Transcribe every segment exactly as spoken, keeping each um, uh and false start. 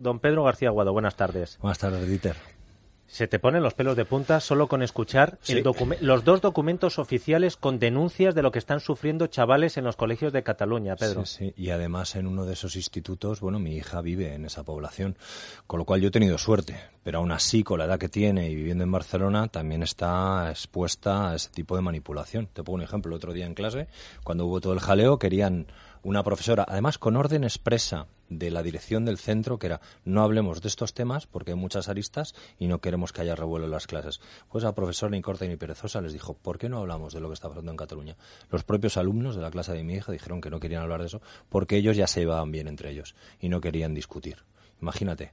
Don Pedro García Aguado, buenas tardes. Buenas tardes, Dieter. Se te ponen los pelos de punta solo con escuchar sí. el docu- los dos documentos oficiales con denuncias de lo que están sufriendo chavales en los colegios de Cataluña, Pedro. Sí, sí, y además en uno de esos institutos, bueno, mi hija vive en esa población, con lo cual yo he tenido suerte, pero aún así, con la edad que tiene y viviendo en Barcelona, también está expuesta a ese tipo de manipulación. Te pongo un ejemplo, el otro día en clase, cuando hubo todo el jaleo, querían una profesora, además con orden expresa de la dirección del centro, que era no hablemos de estos temas porque hay muchas aristas y no queremos que haya revuelo en las clases. Pues la profesora ni corta ni perezosa les dijo, ¿por qué no hablamos de lo que está pasando en Cataluña? Los propios alumnos de la clase de mi hija dijeron que no querían hablar de eso porque ellos ya se llevaban bien entre ellos y no querían discutir. Imagínate.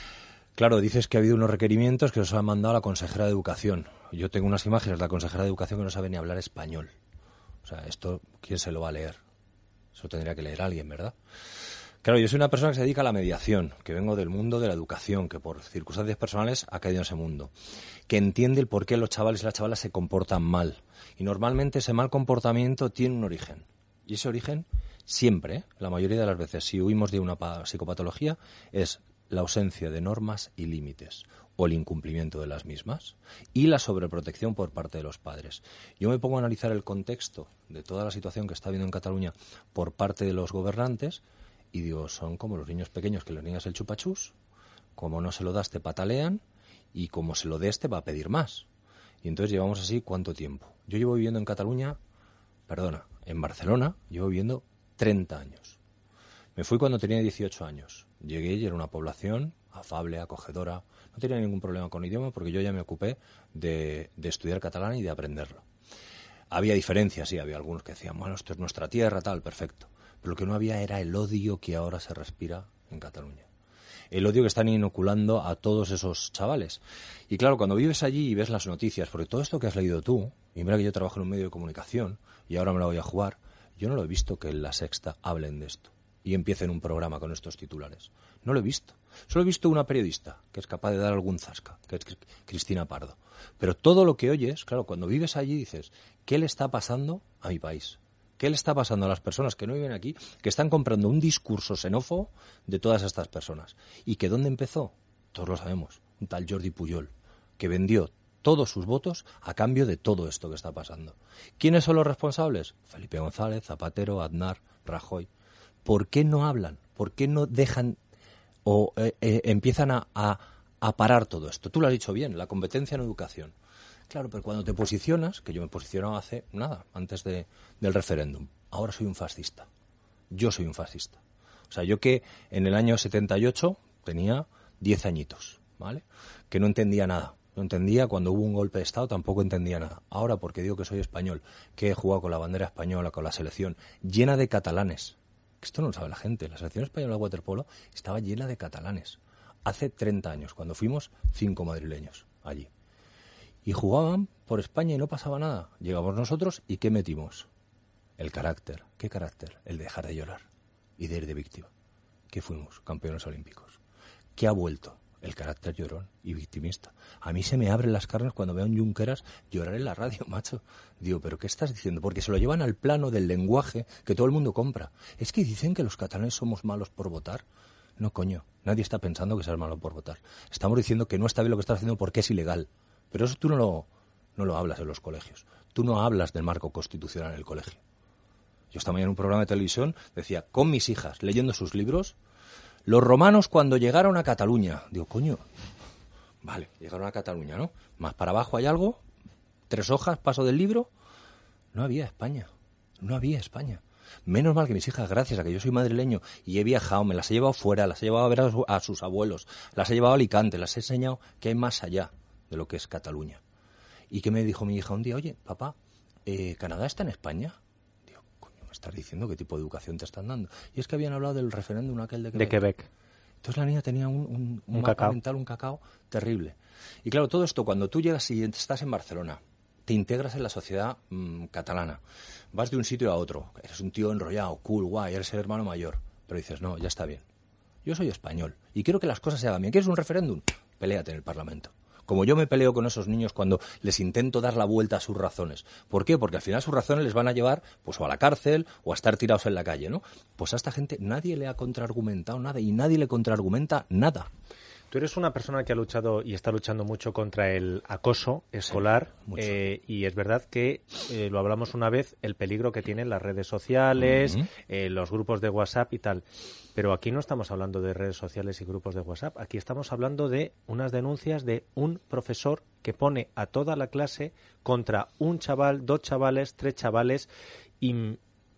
Claro, dices que ha habido unos requerimientos que os ha mandado la consejera de Educación. Yo tengo unas imágenes de la consejera de Educación que no sabe ni hablar español. O sea, esto, ¿quién se lo va a leer? Eso tendría que leer alguien, ¿verdad? Claro, yo soy una persona que se dedica a la mediación, que vengo del mundo de la educación, que por circunstancias personales ha caído en ese mundo, que entiende el por qué los chavales y las chavalas se comportan mal. Y normalmente ese mal comportamiento tiene un origen. Y ese origen, siempre, ¿eh? La mayoría de las veces, si huimos de una psicopatología, es la ausencia de normas y límites, o el incumplimiento de las mismas, y la sobreprotección por parte de los padres. Yo me pongo a analizar el contexto de toda la situación que está habiendo en Cataluña por parte de los gobernantes, y digo, son como los niños pequeños que les niegas el chupachús, como no se lo das te patalean, y como se lo des te va a pedir más. Y entonces llevamos así, ¿cuánto tiempo? Yo llevo viviendo en Cataluña, perdona, en Barcelona, llevo viviendo treinta años. Me fui cuando tenía dieciocho años. Llegué y era una población afable, acogedora. No tenía ningún problema con el idioma porque yo ya me ocupé de, de estudiar catalán y de aprenderlo. Había diferencias, sí, había algunos que decían, bueno, esto es nuestra tierra, tal, perfecto. Pero lo que no había era el odio que ahora se respira en Cataluña. El odio que están inoculando a todos esos chavales. Y claro, cuando vives allí y ves las noticias, porque todo esto que has leído tú, y mira que yo trabajo en un medio de comunicación y ahora me la voy a jugar, yo no lo he visto que en La Sexta hablen de esto y empiecen un programa con estos titulares. No lo he visto. Solo he visto una periodista que es capaz de dar algún zasca, que es Cristina Pardo. Pero todo lo que oyes, claro, cuando vives allí dices, ¿qué le está pasando a mi país? ¿Qué le está pasando a las personas que no viven aquí, que están comprando un discurso xenófobo de todas estas personas? ¿Y que dónde empezó? Todos lo sabemos. Un tal Jordi Pujol, que vendió todos sus votos a cambio de todo esto que está pasando. ¿Quiénes son los responsables? Felipe González, Zapatero, Aznar, Rajoy. ¿Por qué no hablan? ¿Por qué no dejan o eh, eh, empiezan a, a, a parar todo esto? Tú lo has dicho bien, la competencia en educación. Claro, pero cuando te posicionas, que yo me posicionaba hace nada, antes de, del referéndum, ahora soy un fascista. Yo soy un fascista. O sea, yo que en el año setenta y ocho tenía diez añitos, ¿vale? Que no entendía nada. No entendía, cuando hubo un golpe de Estado tampoco entendía nada. Ahora, porque digo que soy español, que he jugado con la bandera española, con la selección, llena de catalanes. Esto no lo sabe la gente. La selección española de waterpolo estaba llena de catalanes. Hace treinta años, cuando fuimos cinco madrileños allí. Y jugaban por España y no pasaba nada. Llegamos nosotros y ¿qué metimos? El carácter. ¿Qué carácter? El de dejar de llorar y de ir de víctima. ¿Qué fuimos? Campeones olímpicos. ¿Qué ha vuelto? El carácter llorón y victimista. A mí se me abren las carnes cuando veo a un Junqueras llorar en la radio, macho. Digo, ¿pero qué estás diciendo? Porque se lo llevan al plano del lenguaje que todo el mundo compra. Es que dicen que los catalanes somos malos por votar. No, coño. Nadie está pensando que seas malo por votar. Estamos diciendo que no está bien lo que estás haciendo porque es ilegal. Pero eso tú no lo, no lo hablas en los colegios. Tú no hablas del marco constitucional en el colegio. Yo esta mañana en un programa de televisión decía, con mis hijas, leyendo sus libros, los romanos cuando llegaron a Cataluña. Digo, coño, vale, llegaron a Cataluña, ¿no? Más para abajo hay algo, tres hojas, paso del libro. No había España, no había España. Menos mal que mis hijas, gracias a que yo soy madrileño y he viajado, me las he llevado fuera, las he llevado a ver a, su, a sus abuelos, las he llevado a Alicante, las he enseñado que hay más allá de lo que es Cataluña. ¿Y qué me dijo mi hija un día? Oye, papá, eh, ¿Canadá está en España? Digo, coño, me estás diciendo qué tipo de educación te están dando. Y es que habían hablado del referéndum aquel de Quebec. De Quebec. Entonces la niña tenía un, un, un, un mapa cacao. mental, un cacao terrible. Y claro, todo esto, cuando tú llegas y estás en Barcelona, te integras en la sociedad mmm, catalana, vas de un sitio a otro, eres un tío enrollado, cool, guay, eres el hermano mayor, pero dices, no, ya está bien. Yo soy español y quiero que las cosas se hagan bien. ¿Quieres un referéndum? Peléate en el Parlamento. Como yo me peleo con esos niños cuando les intento dar la vuelta a sus razones. ¿Por qué? Porque al final sus razones les van a llevar pues o a la cárcel o a estar tirados en la calle, ¿no? Pues a esta gente nadie le ha contraargumentado nada y nadie le contraargumenta nada. Tú eres una persona que ha luchado y está luchando mucho contra el acoso escolar, sí, eh, y es verdad que, eh, lo hablamos una vez, el peligro que tienen las redes sociales, uh-huh. eh, los grupos de WhatsApp y tal. Pero aquí no estamos hablando de redes sociales y grupos de WhatsApp, aquí estamos hablando de unas denuncias de un profesor que pone a toda la clase contra un chaval, dos chavales, tres chavales, y,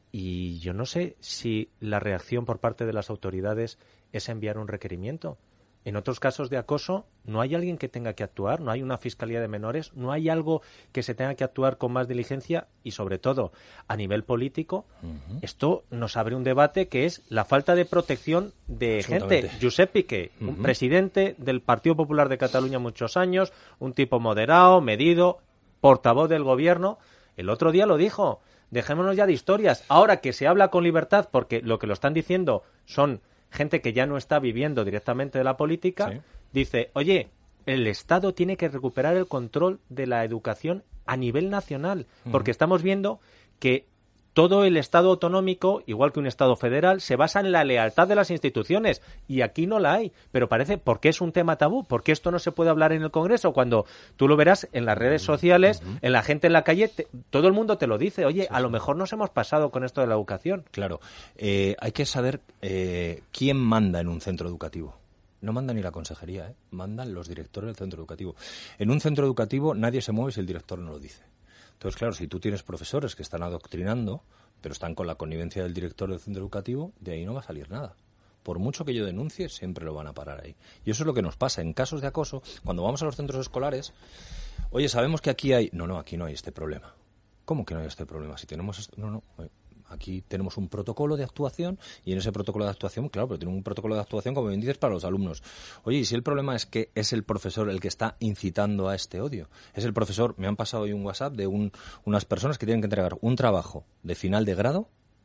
y yo no sé si la reacción por parte de las autoridades es enviar un requerimiento. En otros casos de acoso no hay alguien que tenga que actuar, no hay una fiscalía de menores, no hay algo que se tenga que actuar con más diligencia y, sobre todo, a nivel político, uh-huh. esto nos abre un debate que es la falta de protección de gente. Josep Piqué, uh-huh. un presidente del Partido Popular de Cataluña muchos años, un tipo moderado, medido, portavoz del gobierno, el otro día lo dijo, dejémonos ya de historias. Ahora que se habla con libertad, porque lo que lo están diciendo son gente que ya no está viviendo directamente de la política, sí. dice, oye, el Estado tiene que recuperar el control de la educación a nivel nacional, uh-huh. porque estamos viendo que todo el Estado autonómico, igual que un Estado federal, se basa en la lealtad de las instituciones, y aquí no la hay, pero parece, ¿por qué es un tema tabú? ¿Por qué esto no se puede hablar en el Congreso? Cuando tú lo verás en las redes sociales, uh-huh. en la gente en la calle, te, todo el mundo te lo dice, oye, sí, a sí. lo mejor nos hemos pasado con esto de la educación. Claro, eh, hay que saber eh, quién manda en un centro educativo. No manda ni la consejería, ¿eh? Mandan los directores del centro educativo. En un centro educativo nadie se mueve si el director no lo dice. Entonces, claro, si tú tienes profesores que están adoctrinando, pero están con la connivencia del director del centro educativo, de ahí no va a salir nada. Por mucho que yo denuncie, siempre lo van a parar ahí. Y eso es lo que nos pasa. En casos de acoso, cuando vamos a los centros escolares, oye, sabemos que aquí hay... No, no, aquí no hay este problema. ¿Cómo que no hay este problema? Si tenemos... Este... No, no... Aquí tenemos un protocolo de actuación y en ese protocolo de actuación, claro, pero tiene un protocolo de actuación, como bien dices, para los alumnos. Oye, y si el problema es que es el profesor el que está incitando a este odio, es el profesor, me han pasado hoy un WhatsApp de un, unas personas que tienen que entregar un trabajo de final de grado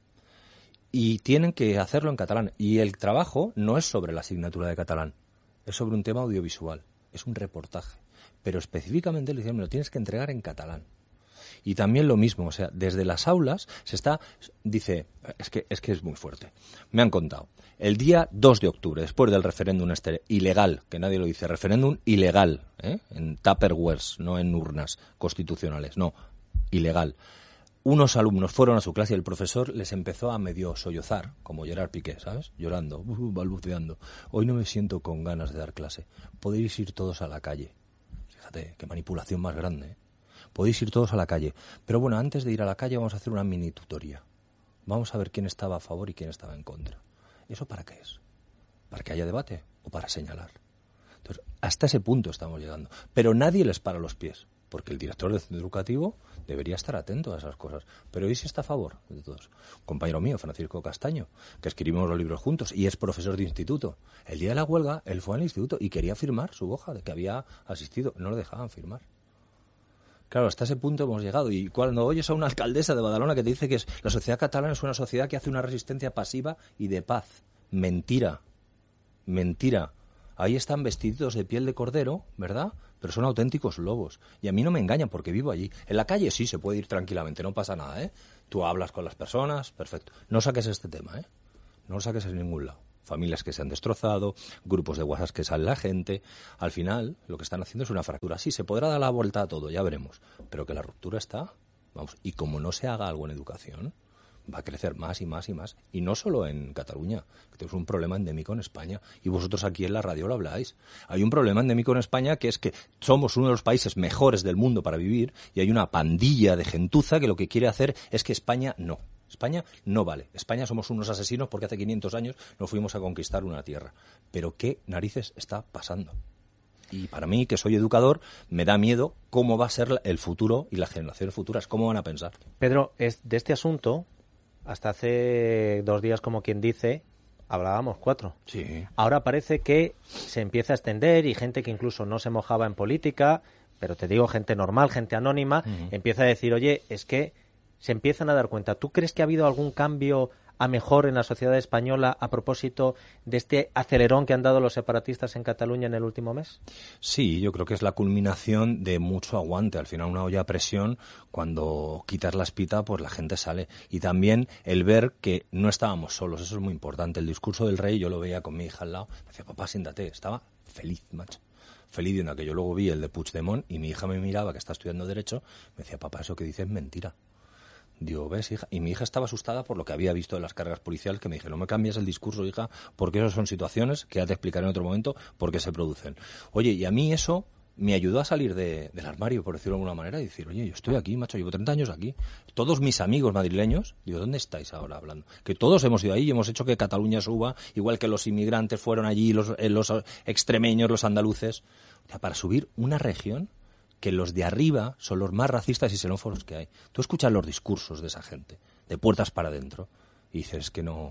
y tienen que hacerlo en catalán. Y el trabajo no es sobre la asignatura de catalán, es sobre un tema audiovisual, es un reportaje. Pero específicamente le dicen, me lo tienes que entregar en catalán. Y también lo mismo, o sea, desde las aulas se está, dice, es que es que es muy fuerte. Me han contado, el día dos de octubre, después del referéndum este ilegal, que nadie lo dice, referéndum ilegal, ¿eh? En tupperwares, no en urnas constitucionales, no, ilegal. Unos alumnos fueron a su clase y el profesor les empezó a medio sollozar, como Gerard Piqué, ¿sabes? Llorando, uh, balbuceando. Hoy no me siento con ganas de dar clase. Podéis ir todos a la calle. Fíjate, qué manipulación más grande, ¿eh? Podéis ir todos a la calle. Pero bueno, antes de ir a la calle vamos a hacer una mini tutoría. Vamos a ver quién estaba a favor y quién estaba en contra. ¿Eso para qué es? ¿Para que haya debate o para señalar? Entonces, hasta ese punto estamos llegando. Pero nadie les para los pies, porque el director del centro educativo debería estar atento a esas cosas. Pero hoy sí está a favor de todos. Un compañero mío, Francisco Castaño, que escribimos los libros juntos y es profesor de instituto. El día de la huelga, él fue al instituto y quería firmar su hoja de que había asistido. No le dejaban firmar. Claro, hasta ese punto hemos llegado. Y cuando oyes a una alcaldesa de Badalona que te dice que es, la sociedad catalana es una sociedad que hace una resistencia pasiva y de paz. Mentira. Mentira. Ahí están vestiditos de piel de cordero, ¿verdad? Pero son auténticos lobos. Y a mí no me engañan porque vivo allí. En la calle sí se puede ir tranquilamente, no pasa nada, ¿eh? Tú hablas con las personas, perfecto. No saques este tema, ¿eh? No lo saques en ningún lado. Familias que se han destrozado, grupos de WhatsApp que sale la gente. Al final, lo que están haciendo es una fractura. Sí, se podrá dar la vuelta a todo, ya veremos. Pero que la ruptura está, vamos, y como no se haga algo en educación, va a crecer más y más y más. Y no solo en Cataluña, que tenemos un problema endémico en España. Y vosotros aquí en la radio lo habláis. Hay un problema endémico en España que es que somos uno de los países mejores del mundo para vivir y hay una pandilla de gentuza que lo que quiere hacer es que España no. España no vale. España somos unos asesinos porque hace quinientos años nos fuimos a conquistar una tierra. Pero ¿qué narices está pasando? Y para mí, que soy educador, me da miedo cómo va a ser el futuro y las generaciones futuras, cómo van a pensar. Pedro, es de este asunto, hasta hace dos días, como quien dice, hablábamos cuatro. Sí. Ahora parece que se empieza a extender y gente que incluso no se mojaba en política, pero te digo, gente normal, gente anónima, uh-huh. empieza a decir, oye, es que se empiezan a dar cuenta. ¿Tú crees que ha habido algún cambio a mejor en la sociedad española a propósito de este acelerón que han dado los separatistas en Cataluña en el último mes? Sí, yo creo que es la culminación de mucho aguante. Al final una olla a presión, cuando quitas la espita, pues la gente sale. Y también el ver que no estábamos solos, eso es muy importante. El discurso del rey, yo lo veía con mi hija al lado, me decía, papá, siéntate, estaba feliz, macho. Feliz viendo aquello. Luego vi el de Puigdemont y mi hija me miraba, que está estudiando Derecho, me decía, papá, eso que dices es mentira. Digo, ¿ves, hija? Y mi hija estaba asustada por lo que había visto de las cargas policiales, que me dije, no me cambies el discurso, hija, porque esas son situaciones que ya te explicaré en otro momento por qué se producen. Oye, y a mí eso me ayudó a salir de, del armario, por decirlo de alguna manera, y decir, oye, yo estoy aquí, macho, llevo treinta años aquí. Todos mis amigos madrileños, digo, ¿dónde estáis ahora hablando? Que todos hemos ido ahí y hemos hecho que Cataluña suba, igual que los inmigrantes fueron allí, los, eh, los extremeños, los andaluces, o sea, para subir una región que los de arriba son los más racistas y xenófobos que hay. Tú escuchas los discursos de esa gente, de puertas para adentro, y dices que no...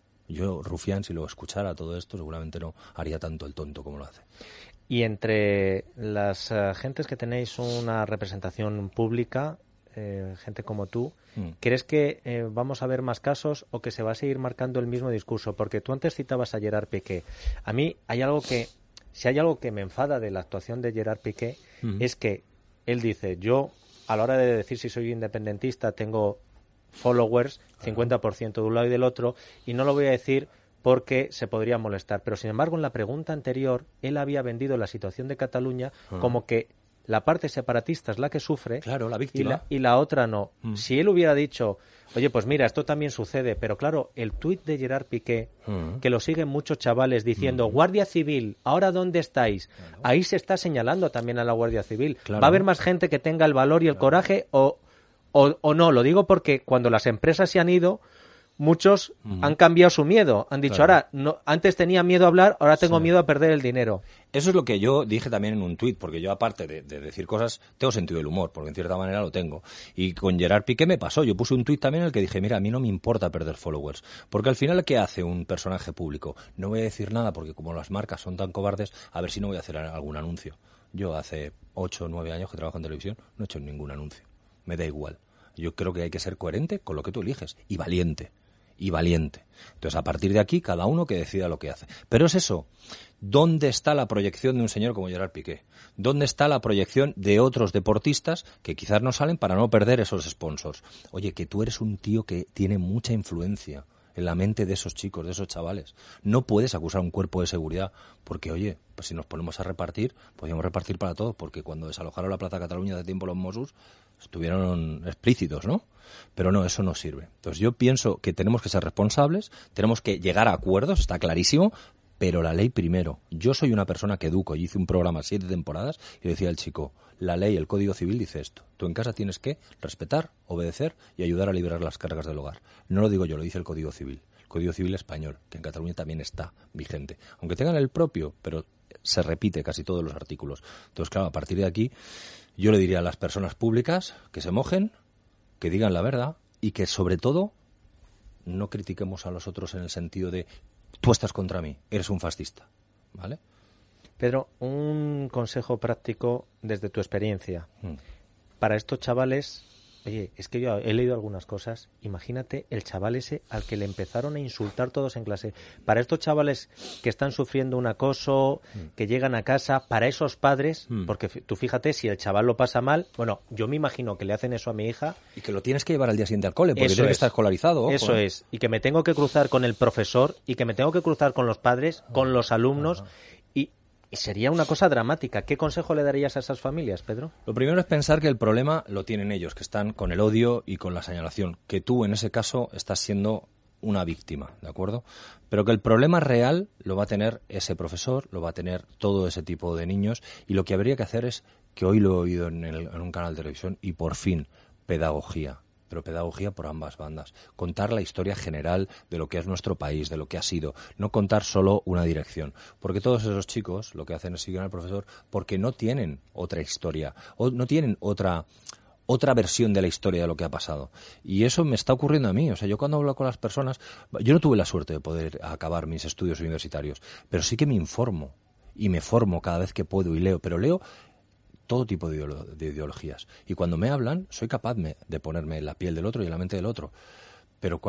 Yo, Rufián, si lo escuchara todo esto, seguramente no haría tanto el tonto como lo hace. Y entre las uh, gentes que tenéis una representación pública, eh, gente como tú, mm. ¿crees que eh, vamos a ver más casos o que se va a seguir marcando el mismo discurso? Porque tú antes citabas a Gerard Piqué. A mí hay algo que... Si hay algo que me enfada de la actuación de Gerard Piqué, uh-huh. es que él dice, yo a la hora de decir si soy independentista tengo followers, cincuenta por ciento de un lado y del otro, y no lo voy a decir porque se podría molestar. Pero sin embargo, en la pregunta anterior, él había vendido la situación de Cataluña uh-huh. como que la parte separatista es la que sufre, claro, la víctima. Y, la, y la otra no. Mm. Si él hubiera dicho, oye, pues mira, esto también sucede, pero claro, el tuit de Gerard Piqué, mm. que lo siguen muchos chavales diciendo, mm. Guardia Civil, ¿ahora dónde estáis? Claro. Ahí se está señalando también a la Guardia Civil. Claro. ¿Va a haber más gente que tenga el valor y el claro. coraje o, o, o no? Lo digo porque cuando las empresas se han ido, muchos uh-huh. han cambiado su miedo. Han dicho, claro. ahora, no, antes tenía miedo a hablar, ahora tengo sí. miedo a perder el dinero. Eso es lo que yo dije también en un tuit, porque yo, aparte de, de decir cosas, tengo sentido del humor, porque en cierta manera lo tengo. Y con Gerard Piqué me pasó. Yo puse un tuit también en el que dije, mira, a mí no me importa perder followers. Porque al final, ¿qué hace un personaje público? No voy a decir nada, porque como las marcas son tan cobardes, a ver si no voy a hacer algún anuncio. Yo hace ocho o nueve años que trabajo en televisión, no he hecho ningún anuncio. Me da igual. Yo creo que hay que ser coherente con lo que tú eliges. Y valiente. Y valiente. Entonces, a partir de aquí, cada uno que decida lo que hace. Pero es eso. ¿Dónde está la proyección de un señor como Gerard Piqué? ¿Dónde está la proyección de otros deportistas que quizás no salen para no perder esos sponsors? Oye, que tú eres un tío que tiene mucha influencia en la mente de esos chicos, de esos chavales. No puedes acusar a un cuerpo de seguridad porque, oye, pues si nos ponemos a repartir, podríamos repartir para todos, porque cuando desalojaron la Plaza Cataluña de tiempo los Mossos, estuvieron explícitos, ¿no? Pero no, eso no sirve. Entonces yo pienso que tenemos que ser responsables, tenemos que llegar a acuerdos, está clarísimo, pero la ley primero. Yo soy una persona que educo, y hice un programa siete temporadas y le decía al chico, la ley, el Código Civil dice esto. Tú en casa tienes que respetar, obedecer y ayudar a liberar las cargas del hogar. No lo digo yo, lo dice el Código Civil. El Código Civil español, que en Cataluña también está vigente. Aunque tengan el propio, pero se repite casi todos los artículos. Entonces, claro, a partir de aquí, yo le diría a las personas públicas que se mojen, que digan la verdad y que, sobre todo, no critiquemos a los otros en el sentido de tú estás contra mí, eres un fascista, ¿vale? Pedro, un consejo práctico desde tu experiencia. Mm. Para estos chavales, oye, es que yo he leído algunas cosas, imagínate el chaval ese al que le empezaron a insultar todos en clase. Para estos chavales que están sufriendo un acoso, mm. que llegan a casa, para esos padres, mm. porque tú fíjate, si el chaval lo pasa mal, bueno, yo me imagino que le hacen eso a mi hija. Y que lo tienes que llevar al día siguiente al cole, porque eso tiene que estar escolarizado. Ojo. Eso es, y que me tengo que cruzar con el profesor, y que me tengo que cruzar con los padres, oh. con los alumnos, oh. y... Y sería una cosa dramática. ¿Qué consejo le darías a esas familias, Pedro? Lo primero es pensar que el problema lo tienen ellos, que están con el odio y con la señalación. Que tú, en ese caso, estás siendo una víctima, ¿de acuerdo? Pero que el problema real lo va a tener ese profesor, lo va a tener todo ese tipo de niños. Y lo que habría que hacer es, que hoy lo he oído en, el, en un canal de televisión, y por fin, pedagogía. Pero pedagogía por ambas bandas. Contar la historia general de lo que es nuestro país, de lo que ha sido. No contar solo una dirección. Porque todos esos chicos lo que hacen es seguir al profesor porque no tienen otra historia, o no tienen otra otra versión de la historia de lo que ha pasado. Y eso me está ocurriendo a mí. O sea, yo cuando hablo con las personas, yo no tuve la suerte de poder acabar mis estudios universitarios, pero sí que me informo y me formo cada vez que puedo y leo, pero leo todo tipo de, ideolo- de ideologías. Y cuando me hablan, soy capaz me, de ponerme en la piel del otro y en la mente del otro. Pero cuando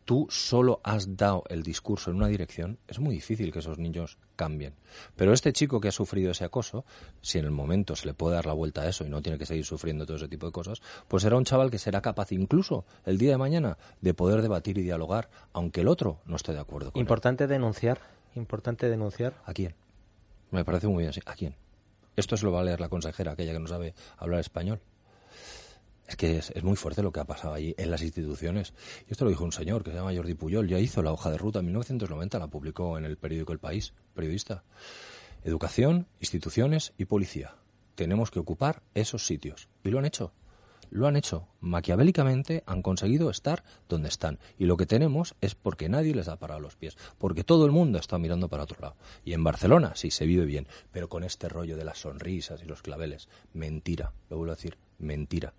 tú solo has dado el discurso en una dirección, es muy difícil que esos niños cambien. Pero este chico que ha sufrido ese acoso, si en el momento se le puede dar la vuelta a eso y no tiene que seguir sufriendo todo ese tipo de cosas, pues será un chaval que será capaz incluso el día de mañana de poder debatir y dialogar, aunque el otro no esté de acuerdo con él. Importante denunciar, importante denunciar. ¿A quién? Me parece muy bien así. ¿A quién? Esto se lo va a leer la consejera, aquella que no sabe hablar español. Es que es, es muy fuerte lo que ha pasado allí en las instituciones. Y esto lo dijo un señor que se llama Jordi Pujol. Ya hizo la hoja de ruta en mil novecientos noventa, la publicó en el periódico El País, periodista. Educación, instituciones y policía. Tenemos que ocupar esos sitios. Y lo han hecho. Lo han hecho. Maquiavélicamente han conseguido estar donde están. Y lo que tenemos es porque nadie les ha parado los pies. Porque todo el mundo está mirando para otro lado. Y en Barcelona sí se vive bien. Pero con este rollo de las sonrisas y los claveles. Mentira. Lo vuelvo a decir. Mentira.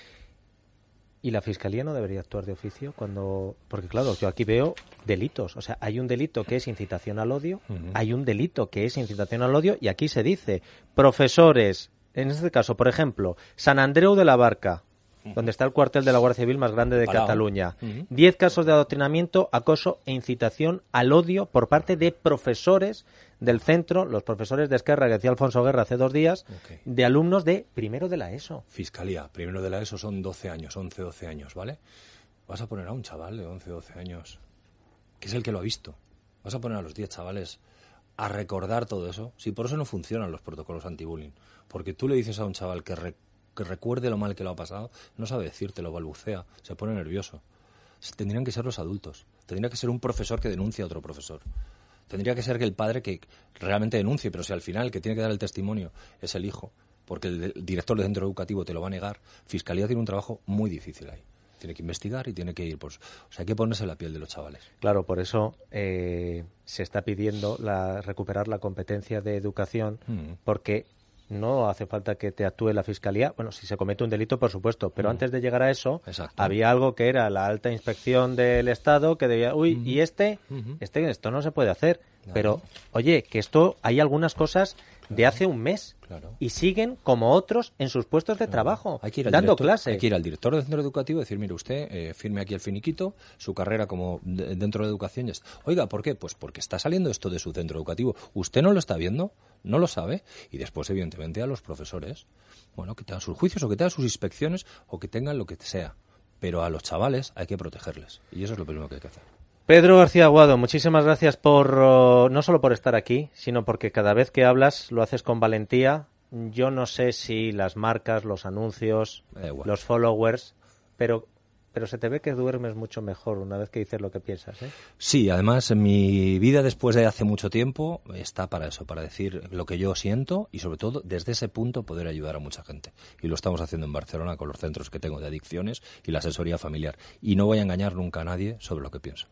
¿Y la Fiscalía no debería actuar de oficio cuando...? Porque claro, yo aquí veo delitos. O sea, hay un delito que es incitación al odio, uh-huh. hay un delito que es incitación al odio, y aquí se dice, profesores, en este caso, por ejemplo, San Andreu de la Barca, uh-huh. donde está el cuartel de la Guardia Civil más grande de Parado. Cataluña. Uh-huh. Diez casos de adoctrinamiento, acoso e incitación al odio por parte de profesores del centro, los profesores de Esquerra, que decía Alfonso Guerra hace dos días, okay. de alumnos de primero de la ESO. Fiscalía, primero de la ESO son doce años, once, doce años, ¿vale? Vas a poner a un chaval de once, doce años, que es el que lo ha visto. Vas a poner a los diez chavales a recordar todo eso. Si por eso no funcionan los protocolos anti-bullying. Porque tú le dices a un chaval que, re, que recuerde lo mal que lo ha pasado, no sabe decírtelo, balbucea, se pone nervioso. Tendrían que ser los adultos. Tendría que ser un profesor que denuncie a otro profesor. Tendría que ser que el padre que realmente denuncie, pero si al final el que tiene que dar el testimonio es el hijo, porque el director del centro educativo te lo va a negar, Fiscalía tiene un trabajo muy difícil ahí. Tiene que investigar y tiene que ir, pues, o sea, hay que ponerse en la piel de los chavales. Claro, por eso eh, se está pidiendo la, recuperar la competencia de educación, mm. porque no hace falta que te actúe la Fiscalía. Bueno, si se comete un delito, por supuesto, pero mm. antes de llegar a eso, Exacto. había algo que era la alta inspección del Estado que debía, uy, mm. y este, mm-hmm. este, esto no se puede hacer. Claro. Pero, oye, que esto, hay algunas cosas claro. de hace un mes claro. y siguen como otros en sus puestos de claro. trabajo, hay que ir al dando director, clase. Hay que ir al director del centro educativo y decir, mire usted, eh, firme aquí el finiquito, su carrera como de, dentro de educación. Ya está. Oiga, ¿por qué? Pues porque está saliendo esto de su centro educativo. ¿Usted no lo está viendo? ¿No lo sabe? Y después, evidentemente, a los profesores, bueno, que tengan sus juicios o que tengan sus inspecciones o que tengan lo que sea. Pero a los chavales hay que protegerles. Y eso es lo primero que hay que hacer. Pedro García Aguado, muchísimas gracias por uh, no solo por estar aquí, sino porque cada vez que hablas lo haces con valentía. Yo no sé si las marcas, los anuncios, los followers, pero pero se te ve que duermes mucho mejor una vez que dices lo que piensas, ¿eh? Sí, además mi vida después de hace mucho tiempo está para eso, para decir lo que yo siento y sobre todo desde ese punto poder ayudar a mucha gente. Y lo estamos haciendo en Barcelona con los centros que tengo de adicciones y la asesoría familiar. Y no voy a engañar nunca a nadie sobre lo que pienso.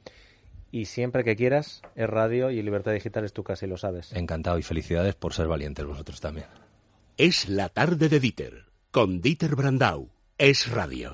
Y siempre que quieras, es radio y Libertad Digital es tu casa y lo sabes. Encantado y felicidades por ser valientes vosotros también. Es la tarde de Dieter, con Dieter Brandau. Es radio.